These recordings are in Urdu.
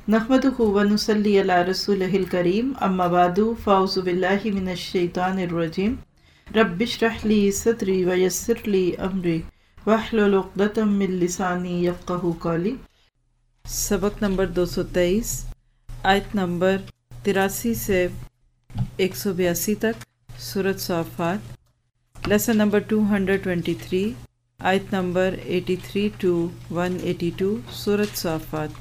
نحمدہ و نصلی علی رسولہ الکریم، اما بعد فاعوذ باللہ من الشیطان الرجیم۔ رب اشرح لی صدری ویسر لی امری واحلل عقدۃ من لسانی یفقہوا قولی۔ سبق نمبر 223، آیت نمبر 83 سے 182 تک، سورۃ صافات۔ لیسن نمبر 223، آیت نمبر 83 to 182، سورۃ صافات۔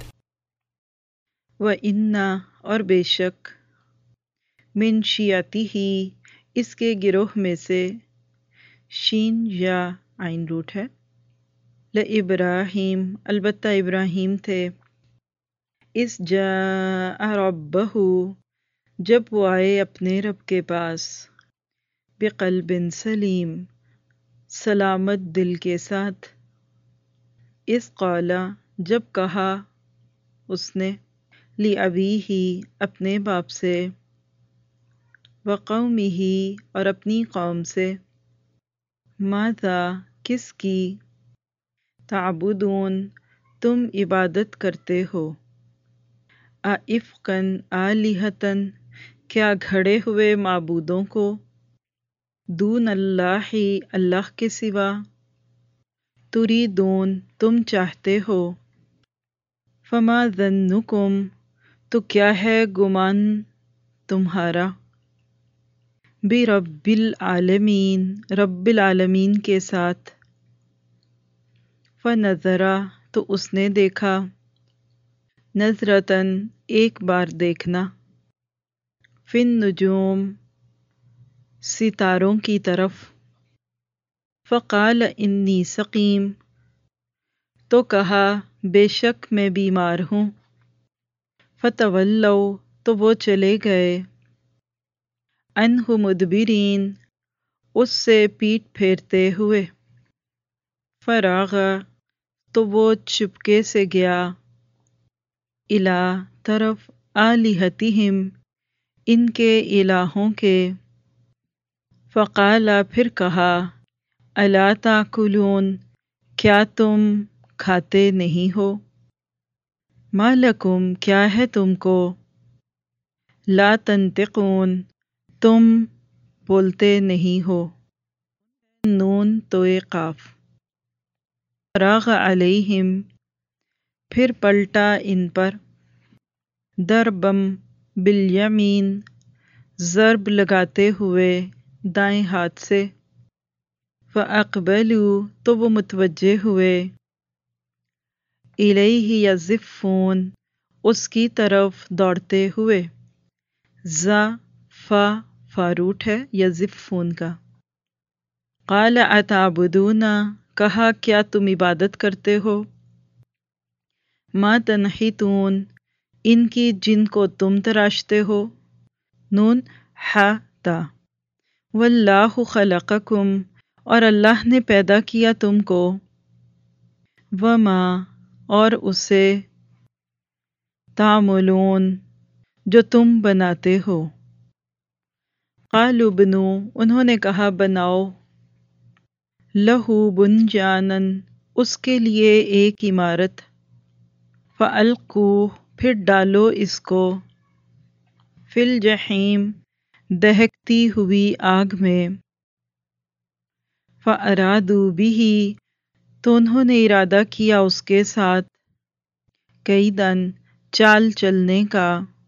وَإِنَّ اور بے شک، من شیعتہ اس کے گروہ میں سے، شین یا عین روٹ ہے، لإبراہیم البتہ ابراہیم تھے، اس جاء ربہ جب وہ آئے اپنے رب کے پاس، بقلب سلیم سلامت دل کے ساتھ، اس قال جب کہا اس نے، لِأَبِیہِ اپنے باپ سے، وقومہ اور اپنی قوم سے، ماذا کس کی، تعبدون تم عبادت کرتے ہو، أَئِفْکًا آلِہَةً کیا گھڑے ہوئے معبودوں کو، دون اللہ اللہ کے سوا، تریدون تم چاہتے ہو، فما ظنکم تو کیا ہے گمان تمہارا، برب العالمین رب العالمین کے ساتھ، فنظر تو اس نے دیکھا، نظرۃً ایک بار دیکھنا، فی النجوم ستاروں کی طرف، فقال انی سقیم تو کہا بے شک میں بیمار ہوں، فتولوا تو وہ چلے گئے، عنہ مدبرین اس سے پیٹھ پھیرتے ہوئے، فراغ تو وہ چپکے سے گیا، الی طرف، آلہتہم ان کے الہوں کے، فقال پھر کہا، الا تاکلون کیا تم کھاتے نہیں ہو، ما لکم کیا ہے تم کو، لا تنطقون تم بولتے نہیں ہو، نون توئے قاف، فراغ علیہم پھر پلٹا ان پر، ضربم بالیمین ضرب لگاتے ہوئے دائیں ہاتھ سے، فاقبلوا تو وہ متوجہ ہوئے، الیہ یزفون اس کی طرف دوڑتے ہوئے، فا روٹ ہے یزفون کا، قال اتعبدون کہا کیا تم عبادت کرتے ہو، ما تنحتون ان کی جن کو تم تراشتے ہو، نون تا، واللہ خلقکم اور اللہ نے پیدا کیا تم کو، وما اور اسے، تعملون جو تم بناتے ہو، قالوا بنوا انہوں نے کہا بناؤ، لہو بنیانا اس کے لیے ایک عمارت، فالقوہ پھر ڈالو اس کو، فی الجحیم دہکتی ہوئی آگ میں، فارادوا بہ تو انہوں نے ارادہ کیا اس کے ساتھ، کیداً چال چلنے کا،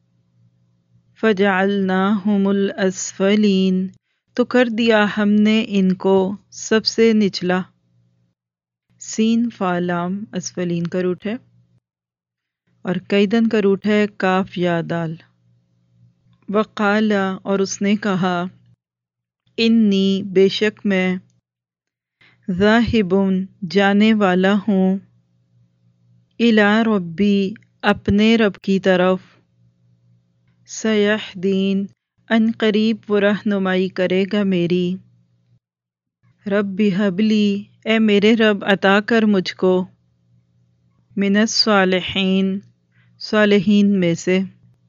فجعلناہم الاسفلین تو کر دیا ہم نے ان کو سب سے نچلا، سین فا لام اسفلین کا روٹ ہے، اور کیدن کا روٹ ہے کاف یا دال، وقال اور اس نے کہا، انی بے شک میں، ذاہب جانے والا ہوں، الی ربی اپنے رب کی طرف، سیہدین ان قریب وہ رہنمائی کرے گا میری، رب ہب لی اے میرے رب عطا کر مجھ کو، من الصالحین صالحین میں سے،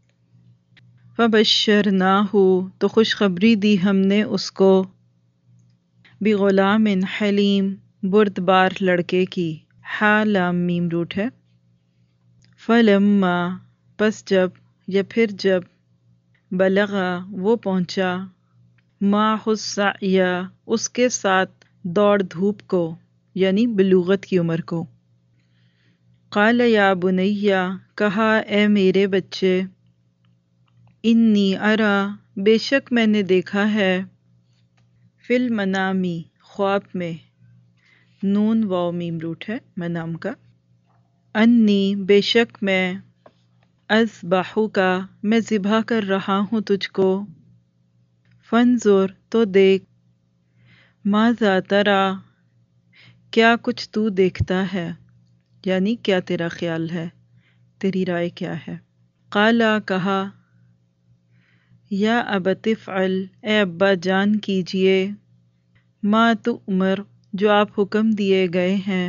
فبشرناہ تو خوشخبری دی ہم نے اس کو، بغلام حلیم بردبار لڑکے کی، حا لام میم روٹ ہے، فلما پس جب یا پھر جب بلغا وہ پہنچا معہ السعی اس کے ساتھ دوڑ دھوپ کو یعنی بلوغت کی عمر کو، قال یا بنیا کہا اے میرے بچے، انی ارا بے شک میں نے دیکھا ہے، فی المنامی خواب میں، نون واو میم روٹ ہے منام کا، انی بے شک میں، اذبحک میں ذبح کر رہا ہوں تجھ کو، فانظر تو دیکھ، ماذا تری کیا کچھ تو دیکھتا ہے، یعنی کیا تیرا خیال ہے، تیری رائے کیا ہے۔ قالا کہا، یا ابت افعل اے ابا جان کیجئے، ما تؤمر جو آپ حکم دیے گئے ہیں،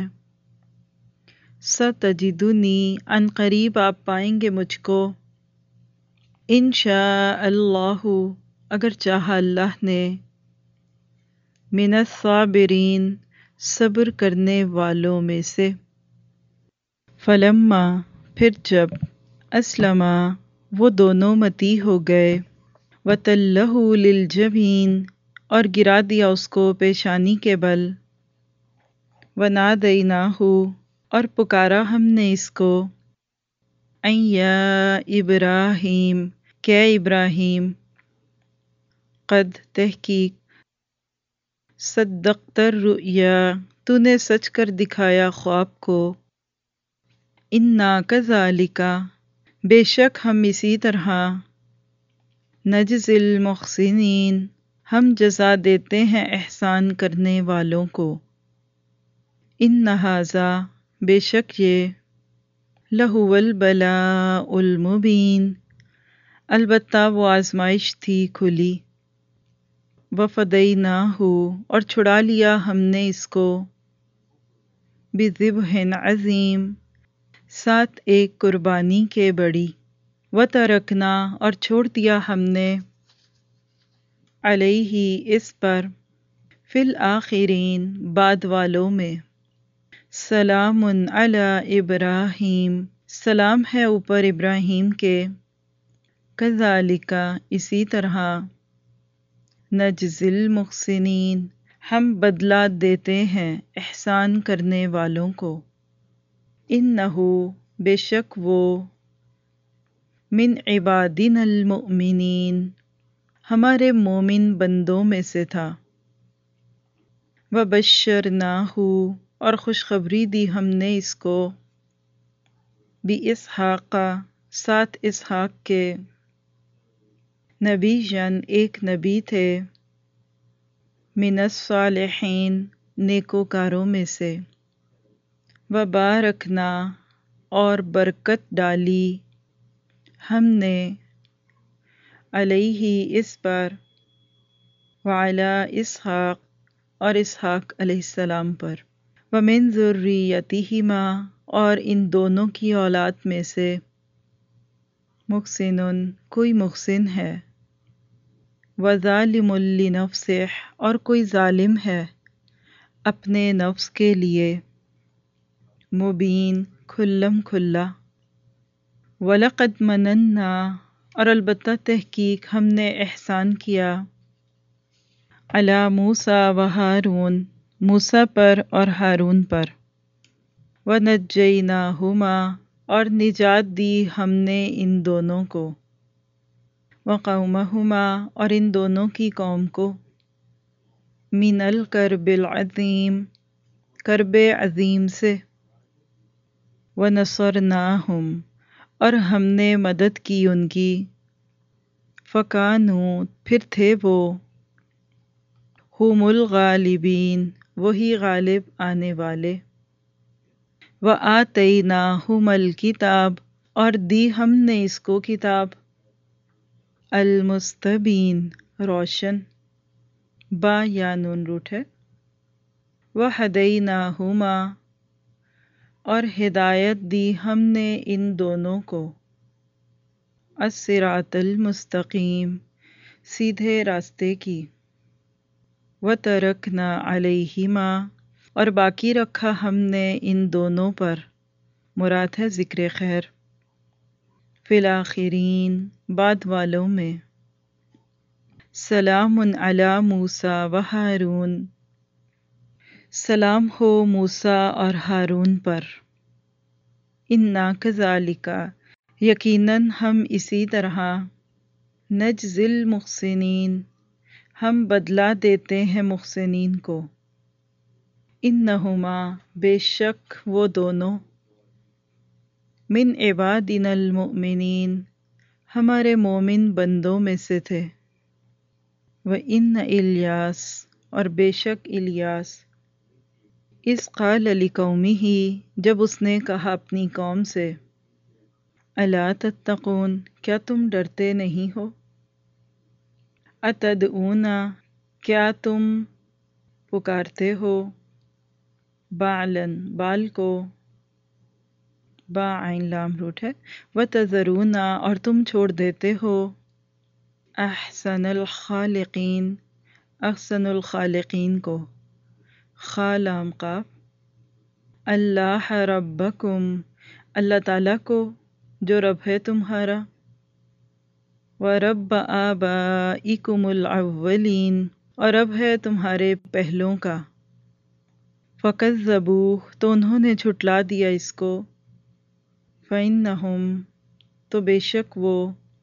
ستجدنی ان قریب آپ پائیں گے مجھ کو، انشاء اللہ اگر چاہا اللہ نے، من الصابرین صبر کرنے والوں میں سے۔ فلما پھر جب اسلما وہ دونوں متی ہو گئے، وَتَلَّهُ لِلْجَبِينِ اور گرا دیا اس کو پیشانی کے بل، وَنَادَيْنَاهُ اور پکارا ہم نے اس کو، اَن یا ابراہیم کہ ابراہیم، قد تحقیق، صدقت الرؤیا تو نے سچ کر دکھایا خواب کو، انا کذالک بے شک ہم اسی طرح، نجزی المحسنین ہم جزا دیتے ہیں احسان کرنے والوں کو، ان ھذا بے شک یہ، لہو البلاء المبین البتہ وہ آزمائش تھی کھلی، وفدیناہ اور چھڑا لیا ہم نے اس کو، بذبح عظیم ساتھ ایک قربانی کے بڑی، وترکنا اور چھوڑ دیا ہم نے، علیہ اس پر، فی الآخرین بعد والوں میں، سلام علی ابراہیم سلام ہے اوپر ابراہیم کے، کذالک اسی طرح، نجزی المحسنین ہم بدلہ دیتے ہیں احسان کرنے والوں کو، انہ بے شک وہ، من عبادنا المؤمنین ہمارے مومن بندوں میں سے تھا، وبشرناہ اور خوشخبری دی ہم نے اس کو، باسحاق ساتھ اسحاق کے، نبیًا ایک نبی تھے، من الصالحین نیکوکاروں میں سے، وبارکنا اور برکت ڈالی ہم نے، علیہ اس پر، وعلی اسحاق اور اسحاق علیہ السلام پر، ومن ذریتہما اور ان دونوں کی اولاد میں سے، محسن کوئی محسن ہے، وظالم لنفسہ اور کوئی ظالم ہے اپنے نفس کے لیے، مبین کھلم کھلا، وَلَقَدْ مَنَنَّا اور البتہ تحقیق ہم نے احسان کیا، علی موسیٰ و ہارون موسیٰ پر اور ہارون پر، وَنَجَّيْنَاهُمَا اور نجات دی ہم نے ان دونوں کو، وَقَوْمَهُمَا اور ان دونوں کی قوم کو، من الکرب العظیم کرب عظیم سے، وَنَصَرْنَاهُمْ اور ہم نے مدد کی ان کی، فَكَانُوا پھر تھے وہ، ہم الغالبین وہی غالب آنے والے، وَآتَيْنَاهُمَا الکتاب اور دی ہم نے اس کو کتاب، المستبین روشن، با یا نون روٹ ہے، وَہَدَيْنَاهُمَا اور ہدایت دی ہم نے ان دونوں کو، الصراط المستقیم سیدھے راستے کی، وَتَرَكْنَا عَلَيْهِمَا اور باقی رکھا ہم نے ان دونوں پر، مراد ہے ذکر خیر، فی الآخرین بعد والوں میں، سلام علی موسیٰ و ہارون، سلام ہو موسیٰ اور ہارون پر، انا کذالک یقیناً ہم اسی طرح، نجزی المحسنین ہم بدلہ دیتے ہیں محسنین کو، انہما بے شک وہ دونوں، من عبادنا المؤمنین ہمارے مومن بندوں میں سے تھے، وَإِنَّ الیاس اور بے شک الیاس، اذ قال لقومہ جب اس نے کہا اپنی قوم سے، الا تتقون کیا تم ڈرتے نہیں ہو، اتدعون کیا تم پکارتے ہو، بعلاً بال کو، با عین لام روٹ ہے، وتذرون اور تم چھوڑ دیتے ہو، احسن الخالقین احسن الخالقین کو، خا لام قاف، اللہ ربکم اللہ تعالیٰ کو جو رب ہے تمہارا، ورب آبائکم الاولین اور رب ہے تمہارے پہلوں کا، فکذبوہ تو انہوں نے جھٹلا دیا اس کو، فإنہم تو بے شک وہ،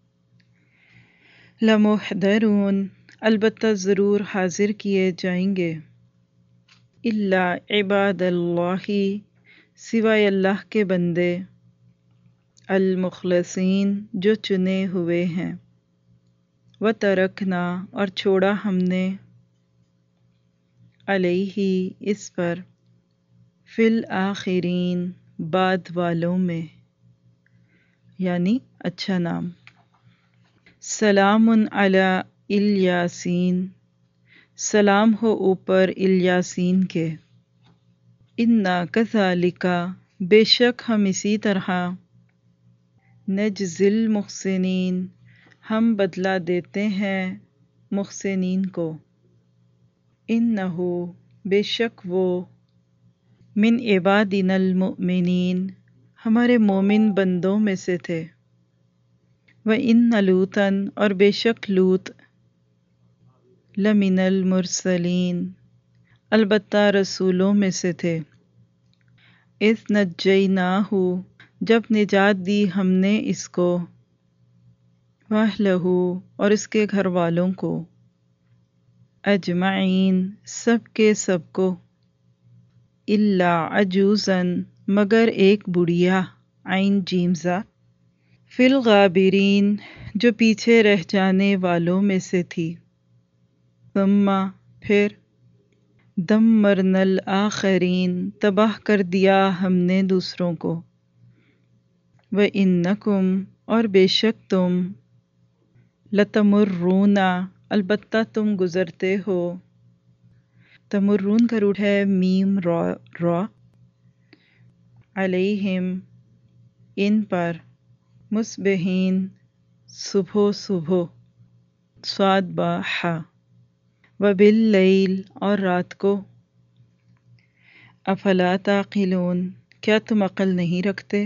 لمحضرون البتہ ضرور حاضر کیے جائیں گے، الا عباد اللہ سوائے اللہ کے بندے، المخلصین جو چنے ہوئے ہیں، وترکنا اور چھوڑا ہم نے، علیہ اس پر، فی الآخرین بعد والوں میں، یعنی اچھا نام، سلام علی الیاسین سلام ہو اوپر الیاسین کے، انا کذالک بے شک ہم اسی طرح، نجزی المحسنین ہم بدلہ دیتے ہیں محسنین کو، انہ بے شک وہ، من عبادنا المؤمنین ہمارے مومن بندوں میں سے تھے، وَإِنَّ لُوطًا اور بے شک لوط، لَمِنَ الْمُرْسَلِينَ البتہ رسولوں میں سے تھے، اِذْ نَجَّيْنَاهُ جب نجات دی ہم نے اس کو، وَأَهْلَهُ اور اس کے گھر والوں کو، اجمعین سب کے سب کو، الا عجوزاً مگر ایک بڑھیا، عین جیم زا، فی الغابرین جو پیچھے رہ جانے والوں میں سے تھی، ثم پھر، دمرنا الآخرین تباہ کر دیا ہم نے دوسروں کو، وَإِنَّکُمْ اور بے شک تم، لتمرون البتہ تم گزرتے ہو، تمرون کا روٹ ہے میم را، علیہم ان پر، مصبحین صبح صبح، صاد با حا، وباللیل اور رات کو، افلا تعقلون کیا تم عقل نہیں رکھتے،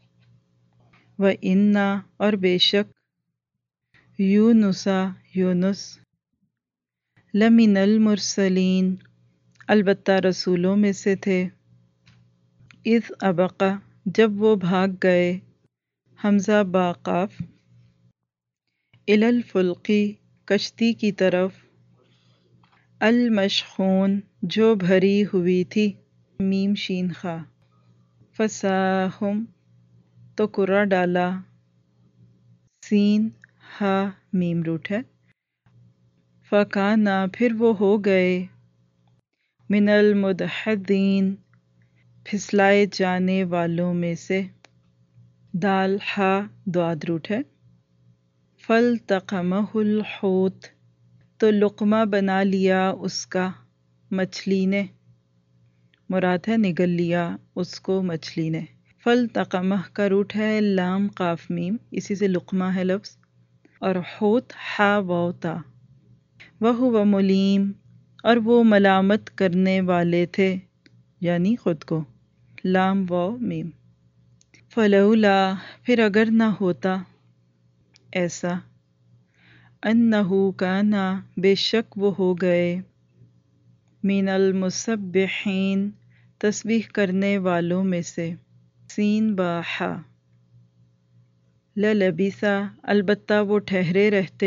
وَإِنَّ اور بے شک، یونس یونس، لمن المرسلین البتہ رسولوں میں سے تھے، اذ ابق جب وہ بھاگ گئے، حمزہ با قاف، الی الفلق کشتی کی طرف، المشحون جو بھری ہوئی تھی، میم شین خا، فساہم تو کرہ ڈالا، سین ہا میم روٹ ہے، فکانا پھر وہ ہو گئے، من المدحدین پھسلائے جانے والوں میں سے، دال ہا دعاد روٹ ہے، فالتقمہ الحوت تو لقمہ بنا لیا اس کا مچھلی نے، مراد ہے نگل لیا اس کو مچھلی نے، فالتقمہ کا روٹ ہے لام قاف میم، اسی سے لقمہ ہے لفظ، اور حوت ہا واو تا، وہو ملیم اور وہ ملامت کرنے والے تھے، یعنی خود کو، لام واو میم، فلولا پھر اگر نہ ہوتا ایسا، انہو کانا بے شک وہ ہو گئے، من المسبحین تسبیح کرنے والوں میں سے، سین با ہا، للبثا البتہ وہ ٹھہرے رہتے،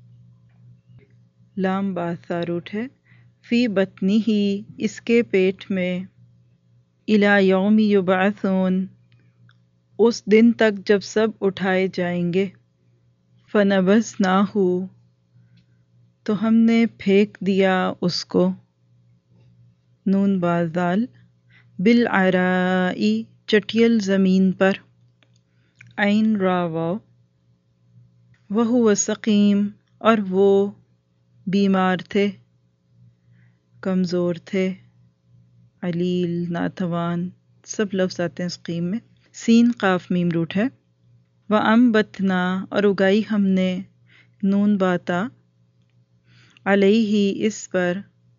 لام با سا روٹ ہے، فی بطنہ ہی اس کے پیٹ میں، الی یوم یبعثون اس دن تک جب سب اٹھائے جائیں گے، فنبذناہ تو ہم نے پھینک دیا اس کو، نون با زال، بالعرائی چٹیل زمین پر، عین را واو، وہو سقیم اور وہ بیمار تھے، کمزور تھے، علیل ناتوان سب لفظ آتے ہیں سقیم میں، سین قاف میم روٹ ہے، وَأَنبَتْنَا اور اگائی ہم نے، نون باتا، علیہ اس پر،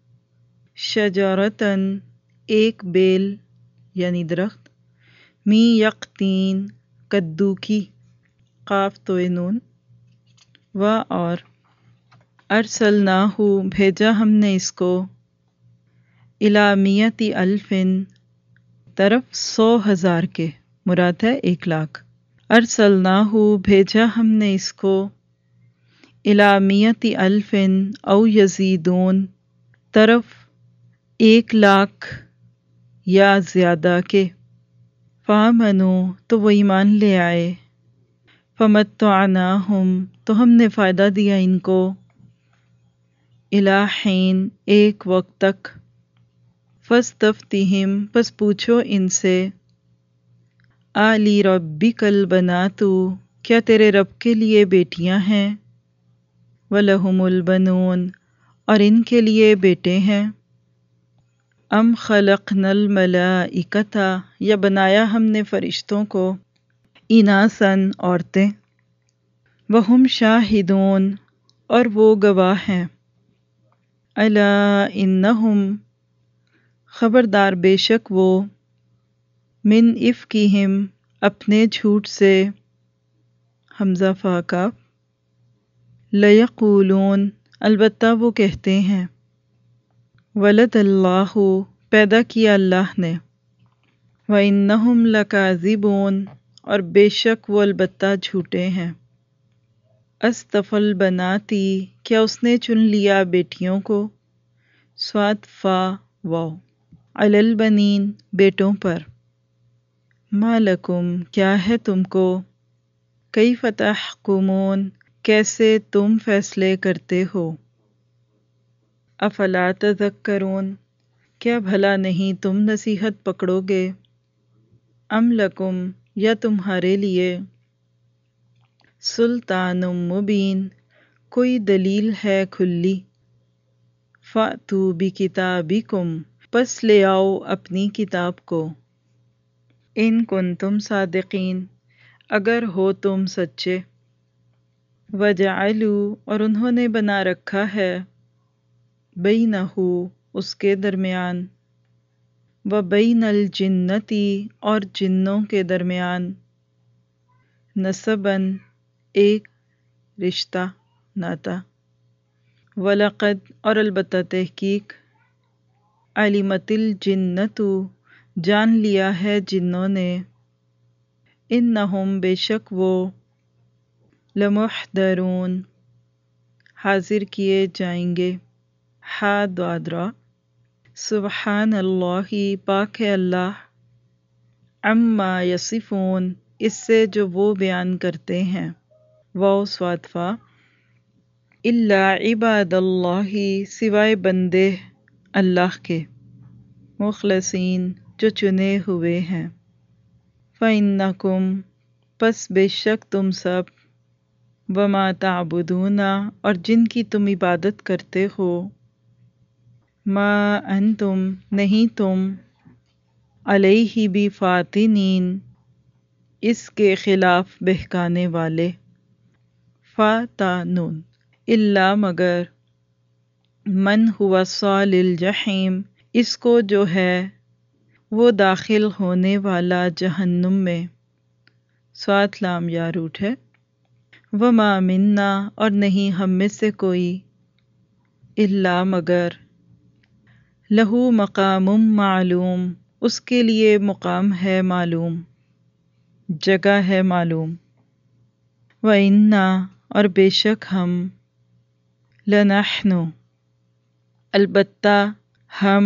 شجرتاً ایک بیل یعنی درخت، می یقطین کدو کی، قاف توئے نون، و اور، ارسلناہ بھیجا ہم نے اس کو، الی مئۃ الف طرف 100,000 کے، مراد ہے 1,00,000، ارسلناہ بھیجا ہم نے اس کو، الی مئۃ الف او یزیدون طرف 1,00,000 یا زیادہ کے، فآمنوا تو وہ ایمان لے آئے، فمتعناہم تو ہم نے فائدہ دیا ان کو، الی حین ایک وقت تک، فاستفتہم پس پوچھو ان سے، آلی ربک البنات کیا تیرے رب کے لیے بیٹیاں ہیں، ولہم البنون اور ان کے لیے بیٹے ہیں، ام خلقنا الملائکۃ یا بنایا ہم نے فرشتوں کو، اناثاً عورتیں، وہم شاہدون اور وہ گواہ ہیں، الا انہم خبردار بے شک وہ، من افکہم اپنے جھوٹ سے، حمزہ فا کاف، لیقولون البتہ وہ کہتے ہیں، ولد اللہ پیدا کیا اللہ نے، وانہم لکاذبون اور بے شک وہ البتہ جھوٹے ہیں، اصطفی البناتی کیا اس نے چن لیا بیٹیوں کو، صاد فا واو، علی البنین بیٹوں پر، ما لکم کیا ہے تم کو، کیف تحکمون کیسے تم فیصلے کرتے ہو، افلا تذکرون کیا بھلا نہیں تم نصیحت پکڑو گے، ام لکم یا تمہارے لیے، سلطان مبین کوئی دلیل ہے کھلی، فأتوا بکتابکم پس لے آؤ اپنی کتاب کو، ان کنتم صادقین اگر ہو تم سچے، وجعلوا اور انہوں نے بنا رکھا ہے، بینہ اس کے درمیان، وبین الجنتی اور جنوں کے درمیان، نسباً ایک رشتہ ناتا، وَلَقَدْ اور البتہ تحقیق، علمت الجنۃ جان لیا ہے جنوں نے، انہم بے شک وہ، لمحضرون حاضر کیے جائیں گے، ہا دعادرا، سبحان اللہ پاک ہے اللہ، عما یصفون اس سے جو وہ بیان کرتے ہیں، واو صاد فا، الا عباد اللہ سوائے بندے اللہ کے، مخلصین جو چنے ہوئے ہیں، فإنکم پس بے شک تم سب، وما تعبدون اور جن کی تم عبادت کرتے ہو، ما انتم نہیں تم، علیہ بفاتنین اس کے خلاف بہکانے والے، فا تا نون، الا مگر، من ہوا صال الجحیم اس کو جو ہے وہ داخل ہونے والا جہنم میں، صاد لام یا روٹ ہے۔ وما منا اور نہیں ہم میں سے کوئی، الا مگر، لہو مقام معلوم اس کے لیے مقام ہے معلوم، جگہ ہے معلوم۔ وَإِنَّا اور بے شک ہم، لَنَحْنُ البتہ ہم،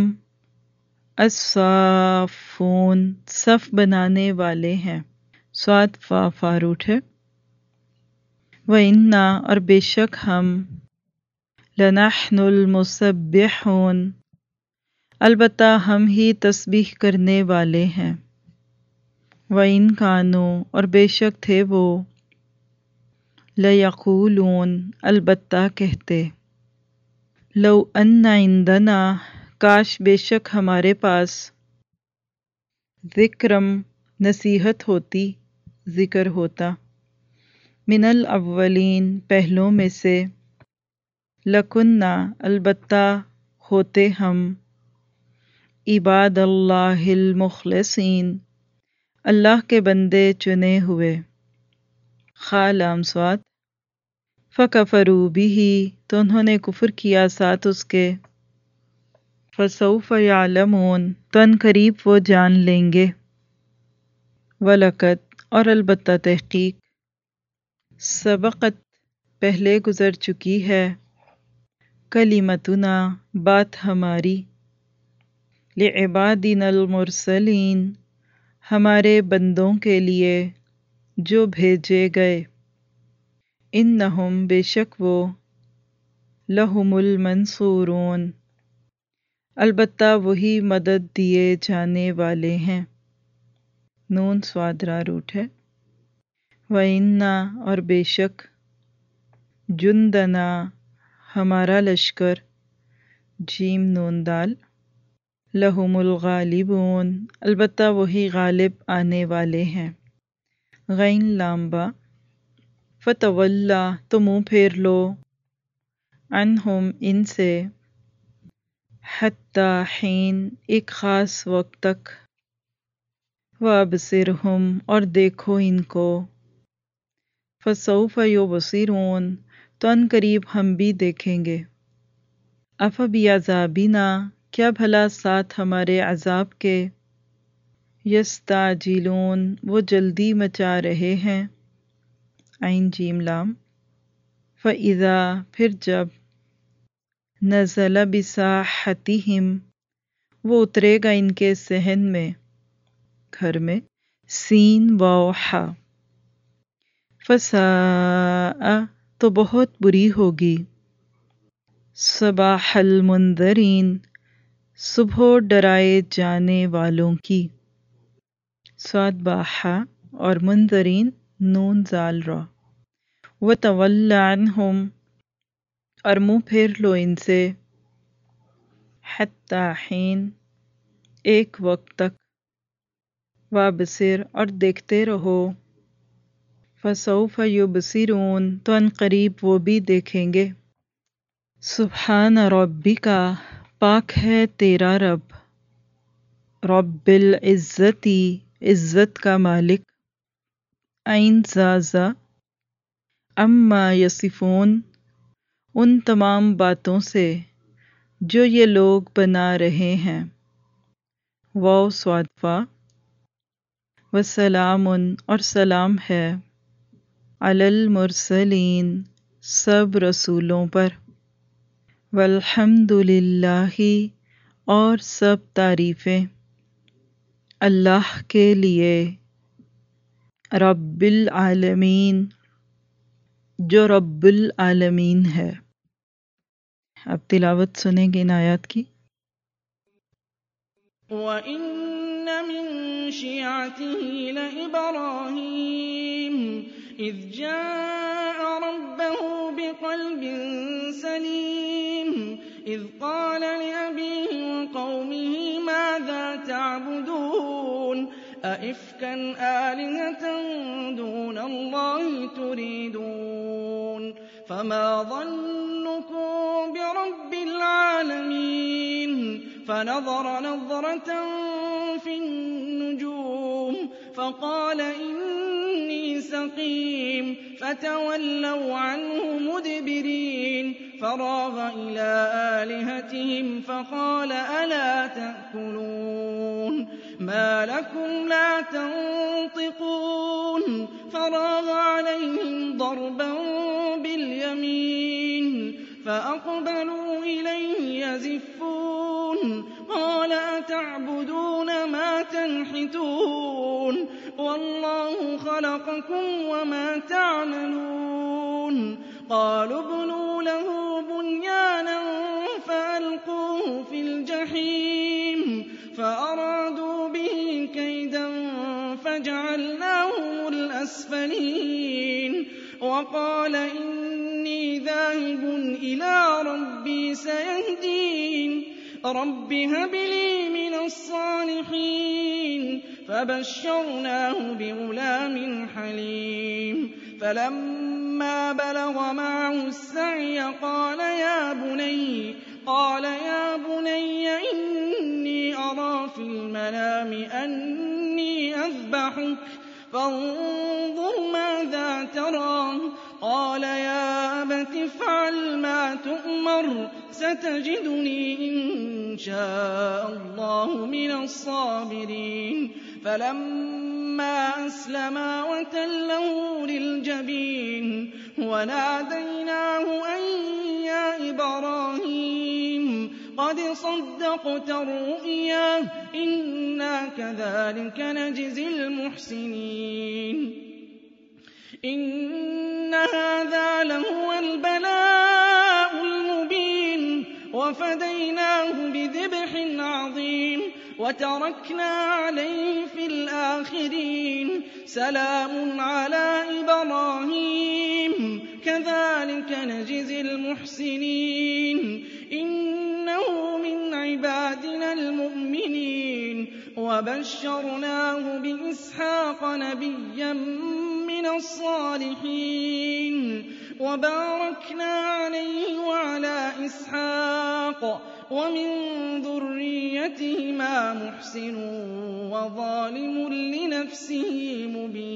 الصافون صف بنانے والے ہیں۔ صاد فا فا روٹ ہے۔ وَإِنَّا اور بے شک ہم، لَنَحْنُ الْمُسَبِّحُونَ البتہ ہم ہی تسبیح کرنے والے ہیں۔ وَإِن كَانُوا اور بے شک تھے وہ، لَيَقُولُونَ البتہ کہتے، لَوْ أَنَّ عِندَنَا کاش بے شک ہمارے پاس، ذکرم نصیحت ہوتی، ذکر ہوتا، من الاولین پہلوں میں سے، لَكُنَّا البتہ ہوتے ہم، عباد اللہ المخلصین اللہ کے بندے چنے ہوئے۔ خا لام صاد فَكَفَرُوا بِهِ تو انہوں نے کفر کیا ساتھ اس کے، فَسَوْفَ يَعْلَمُونَ تو ان قریب وہ جان لیں گے۔ وَلَقَدْ اور البتہ تحقیق، سبقت پہلے گزر چکی ہے، کلمتنا بات ہماری، لعبادنا المرسلین ہمارے بندوں کے لیے جو بھیجے گئے، انہم بے شک وہ، لہم المنصورون البتہ وہی مدد دیے جانے والے ہیں۔ نون صاد را روٹ ہے۔ وَإِنَّا اور بے شک، جندنا ہمارا لشکر، جیم نون دال، لہم الغالبون البتہ وہی غالب آنے والے ہیں۔ غین لام با فتولا تو منہ پھیر لو، عنہم ان سے، حتی حین ایک خاص وقت تک، وابصرہم اور دیکھو ان کو، فسوف یبصرون تو ان قریب ہم بھی دیکھیں گے۔ افبعذابنا کیا بھلا ساتھ ہمارے عذاب کے، یستعجلون وہ جلدی مچا رہے ہیں، عین جیم لام، فَإِذَا پھر جب، نزل بساحتہم وہ اترے گا ان کے صحن میں، گھر میں، سین واو حا، فساء تو بہت بری ہوگی، صباح المنذرین صبح ڈرائے جانے والوں کی۔ صاد با حا اور منذرین نون زال را۔ وَتَوَلَّ عَنْهُمْ اور منہ پھیر لو ان سے، حتی حین ایک وقت تک، وابصر اور دیکھتے رہو، فسوف یبصرون تو ان قریب وہ بھی دیکھیں گے۔ سبحان ربک پاک ہے تیرا رب، رب العزتی عزت کا مالک، عین زازا، اما یصفون ان تمام باتوں سے جو یہ لوگ بنا رہے ہیں، واو صاد فا، وسلام اور سلام ہے، علی المرسلین سب رسولوں پر، والحمد للہ اور سب تعریفیں اللہ کے لیے، رب العالمین جو رب العالمین ہے۔ اب تلاوت سنیں گے ان آیات کی۔ وَإِنَّ مِن شِيعَتِهِ لَإِبْرَاهِيمَ إِذْ جَاءَ رَبَّهُ بِقَلْبٍ سَلِيمٍ إِذْ قَالَ لِأَبِيهِ وَقَوْمِهِ مَاذَا تَعْبُدُونَ أَئِفْكًا آلِهَةً دُونَ اللَّهِ تُرِيدُونَ فَمَا ظَنُّكُم بِرَبِّ الْعَالَمِينَ فَنَظَرَ نَظْرَةً فِي النُّجُومِ فَقَالَ إِنِّي سَقِيمٌ فَتَوَلَّوْا عَنْهُ مُدْبِرِينَ فَرَاغَ إِلَىٰ آلِهَتِهِمْ فَقَالَ أَلَا تَأْكُلُونَ مَا لَكُمْ لَا تَنطِقُونَ فَرَاغَ عَلَيْهِمْ ضَرْبًا بِالْيَمِينِ فَأَقْبَلُوا إِلَيْهِ يَزِفُّونَ قَالَ أَتَعْبُدُونَ مَا تَنْحِتُونَ وَاللَّهُ خَلَقَكُمْ وَمَا تَعْمَلُونَ قَالُوا ابْنُوا لَهُ بُنْيَانًا فَأَلْقُوهُ فِي الْجَحِيمِ فَأَرَادُوا بِهِ كَيْدًا فَجَعَلْنَاهُمُ الْأَسْفَلِينَ وَقَالَ إِنِّي ذَاهِبٌ إِلَىٰ رَبِّي سَيَهْدِينِ رَبِّ هَبْ لِي مِنَ الصَّالِحِينَ فَبَشَّرْنَاهُ بِغُلَامٍ حَلِيمٍ فَلَمَّا بَلَغَ مَعَهُ السَّعْيَ قَالَ يَا بُنَيَّ إِنِّي أَرَىٰ فِي الْمَنَامِ أَنِّي أَذْبَحُكَ فَانظُرْ مَاذَا تَرَىٰ قَالَ يَا أَبَتِ افْعَلْ مَا تُؤْمَرُ سَتَجِدُنِي إِن شَاءَ اللَّهُ مِنَ الصَّابِرِينَ فَلَمَّا أَسْلَمَا وَتَلَّهُ لِلْجَبِينِ وَنَادَيْنَاهُ أَن يَا إِبْرَاهِيمُ قَدْ صَدَّقْتَ الرُّؤْيَا إِنَّا كَذَٰلِكَ نَجْزِي الْمُحْسِنِينَ إِنَّ هَٰذَا لَهُوَ الْبَلَاءُ الْمُبِينُ وَفَدَيْنَاهُ بِذِبْحٍ عَظِيمٍ وَتَرَكْنَا عَلَيْهِ فِي الْآخِرِينَ سَلَامٌ عَلَىٰ إِبْرَاهِيمَ كَذَٰلِكَ نَجْزِي الْمُحْسِنِينَ إِنَّهُ مِنْ عِبَادِنَا الْمُؤْمِنِينَ وَبَشَّرْنَاهُ بِإِسْحَاقَ نَبِيًّا مِّنَ الصَّالِحِينَ وَبَارَكْنَا عَلَيْهِ وَعَلَىٰ إِسْحَاقَ وَمِن ذُرِّيَّتِهِمَا مُحْسِنٌ وَظَالِمٌ لِّنَفْسِهِ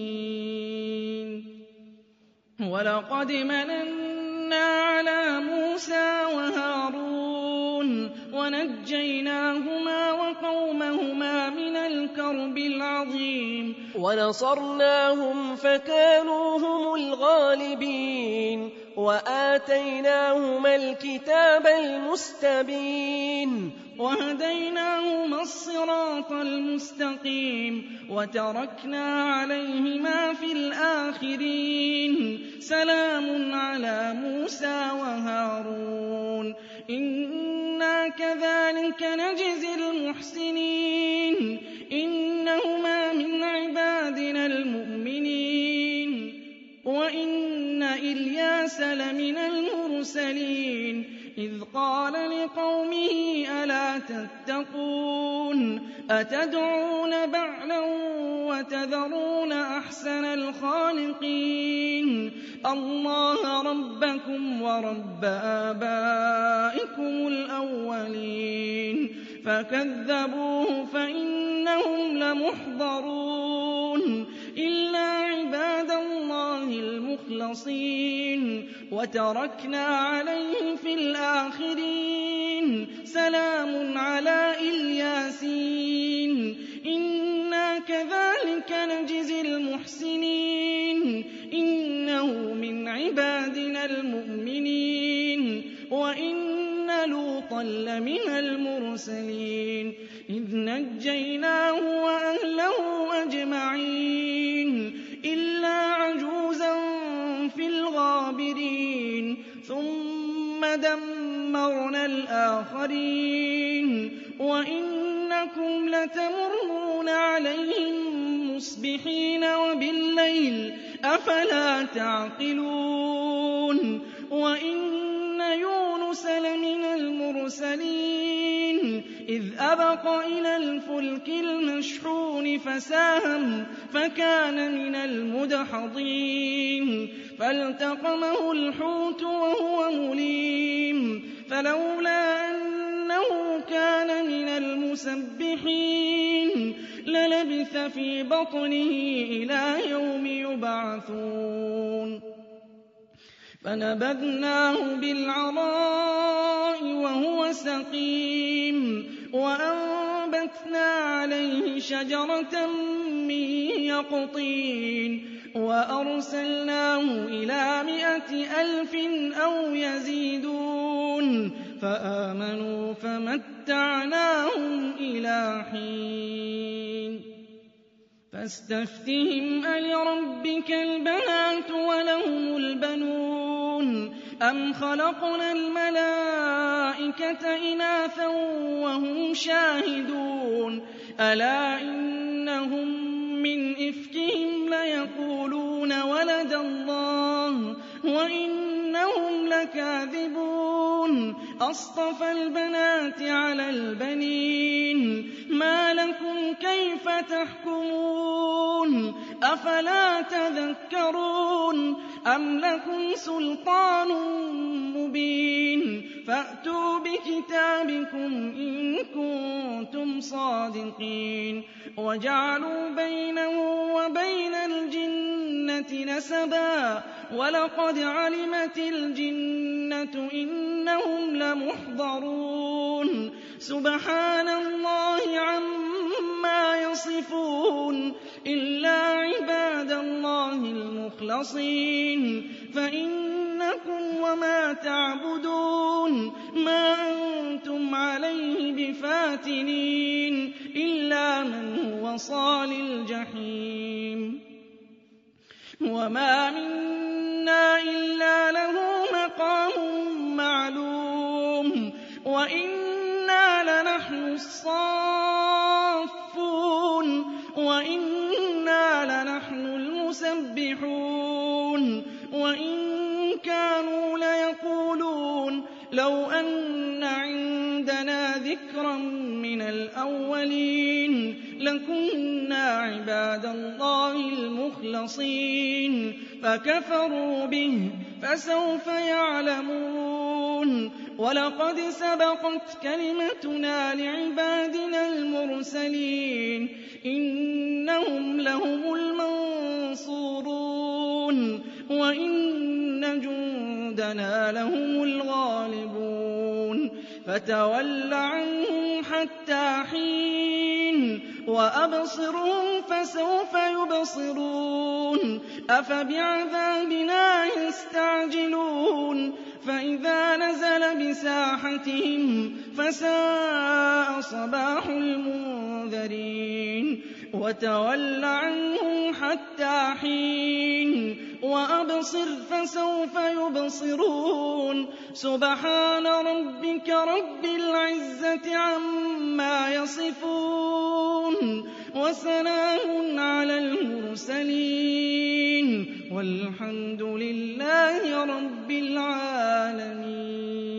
مُبِينٌ وَلَقَدْ مَنَنَّا عَلَىٰ مُوسَىٰ وَهَارُونَ وَنَجَّيْنَاهُمَا وَقَوْمَهُمَا مِنَ الْكَرْبِ الْعَظِيمِ وَنَصَرْنَاهُمْ فَكَانُوا هُمُ الْغَالِبِينَ وَآتَيْنَاهُمَا الْكِتَابَ الْمُسْتَبِينَ وَهَدَيْنَاهُمَا الصِّرَاطَ الْمُسْتَقِيمَ وَتَرَكْنَا عَلَيْهِمَا فِي الْآخِرِينَ سَلَامٌ عَلَىٰ مُوسَىٰ وَهَارُونَ إِنَّا كَذَٰلِكَ نَجْزِي الْمُحْسِنِينَ إِنَّهُمَا مِنْ عِبَادِنَا الْمُؤْمِنِينَ وَإِنَّ إِلْيَاسَ لَمِنَ الْمُرْسَلِينَ إِذْ قَالَ لِقَوْمِهِ أَلَا تَتَّقُونَ أَتَدْعُونَ بَعْلًا وَتَذَرُونَ أَحْسَنَ الْخَالِقِينَ اللَّهَ رَبَّكُمْ وَرَبَّ آبَائِكُمُ الْأَوَّلِينَ فَكَذَّبُوهُ فَإِنَّهُمْ لَمُحْضَرُونَ إِلَّا عِبَادَ اللَّهِ الْمُخْلَصِينَ وَتَرَكْنَا عَلَيْهِ فِي الْآخِرِينَ سَلَامٌ عَلَىٰ إِلْيَاسِينَ إِنَّا كَذَٰلِكَ نَجْزِي الْمُحْسِنِينَ إِنَّهُ مِنْ عِبَادِنَا الْمُؤْمِنِينَ وَإِنَّ لُوطًا لَّمِنَ الْمُرْسَلِينَ إِذْ نَجَّيْنَاهُ وَأَهْلَهُ أَجْمَعِينَ إِلَّا عَجُوزًا فِي الْغَابِرِينَ ثُمَّ دَمَّرْنَا الْآخَرِينَ وَإِنَّكُمْ لَتَمُرُّونَ عَلَيْهِم مُّصْبِحِينَ وَبِاللَّيْلِ أَفَلَا تَعْقِلُونَ وَإِنَّ يُونُسَ لَمِنَ الْمُرْسَلِينَ إِذْ أَبَقَ إِلَى الْفُلْكِ الْمَشْحُونِ فَسَاهَمَ فَكَانَ مِنَ الْمُدْحَضِينَ فَالْتَقَمَهُ الْحُوتُ وَهُوَ مُلِيمٌ فَلَوْلَا أَنَّهُ كَانَ مِنَ الْمُسَبِّحِينَ للبث في بطنه إلى يوم يبعثون فنبذناه بالعراء وهو سقيم وأنبتنا عليه شجرة من يقطين وأرسلناه إلى 100,000 أو يزيدون فآمنوا فمتعناهم إلى حين فاستفتهم ألربك البنات ولهم البنون أم خلقنا الملائكة إناثا وهم شاهدون ألا إنهم من إفكهم ليقولون ولد الله وإنهم لكاذبون أصطفى البنات على البنين ما لكم كيف تحكمون أفلا تذكرون أم لكم سلطان مبين فأتوا بكتابكم إن كنتم صادقين وجعلوا بينه وبين الجنة نسبا ولقد علمت الجنة إنهم لمحضرون سبحان الله عما يصفون إلا عباد الله المخلصين فإنكم وما تعبدون ما أنتم عليه بفاتنين إلا من هو صال الجحيم وما منا إلا له مقام معلوم وإنا لنحن الصافون وإنا لنحن المسبحون وإن كانوا ليقولون لو أن عندنا ذكرا من الأولين لكنا عباد الله المخلصين فكفروا به فسوف يعلمون ولقد سبقت كلمتنا لعبادنا المرسلين إنهم لهم المنصورون وإن جندنا لهم الغالبون فتول عنهم حتى حين وأبصرهم فسوف يبصرون أفبعذابنا يستعجلون فإذا نزل بساحتهم فساء صباح المنذرين وتول عنهم حتى حين وأبصر فسوف يبصرون سبحان ربك رب العزة عما يصفون وسلام على المرسلين والحمد لله رب العالمين